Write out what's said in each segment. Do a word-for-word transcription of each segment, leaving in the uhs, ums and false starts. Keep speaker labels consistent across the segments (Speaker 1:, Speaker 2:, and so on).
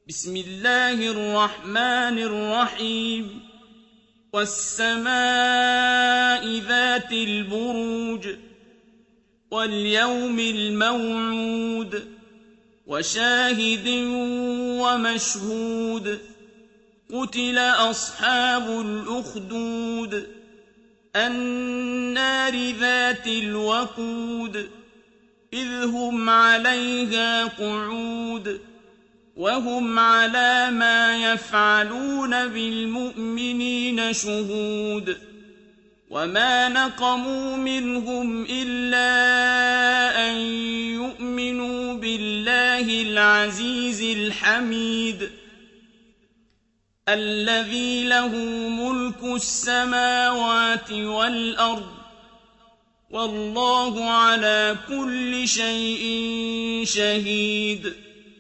Speaker 1: بسم الله الرحمن الرحيم والسماء ذات البروج واليوم الموعود وشاهد ومشهود قتل أصحاب الأخدود النار ذات الوقود إذ هم عليها قعود وهم على ما يفعلون بالمؤمنين شهود وما نقموا منهم إلا أن يؤمنوا بالله العزيز الحميد الذي له ملك السماوات والأرض والله على كل شيء شهيد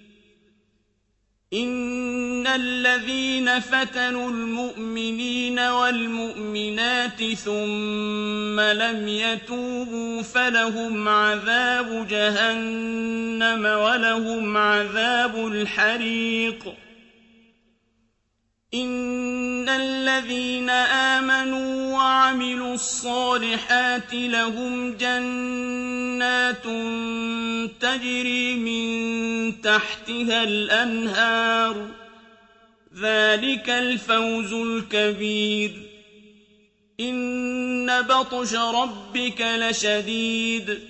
Speaker 1: إن الذين فتنوا المؤمنين والمؤمنات ثم لم يتوبوا فلهم عذاب جهنم ولهم عذاب الحريق إن الذين آمنوا وعملوا الصالحات لهم جنات تجري من تحتها الأنهار ذلك الفوز الكبير إن بطش ربك لشديد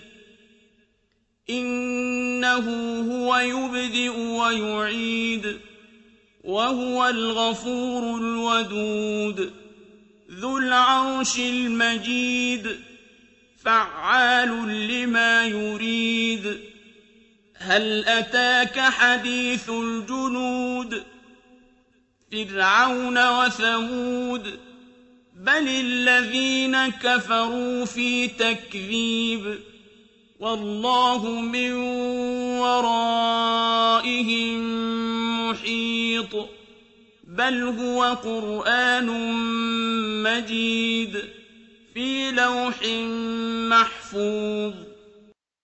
Speaker 1: إنه هو يبدئ ويعيد وهو الغفور الودود ذو العرش المجيد فعال لما يريد هل أتاك حديث الجنود فرعون وثمود بل الذين كفروا في تكذيب والله من ورائهم محيط بل هو قرآن مجيد في لوح محفوظ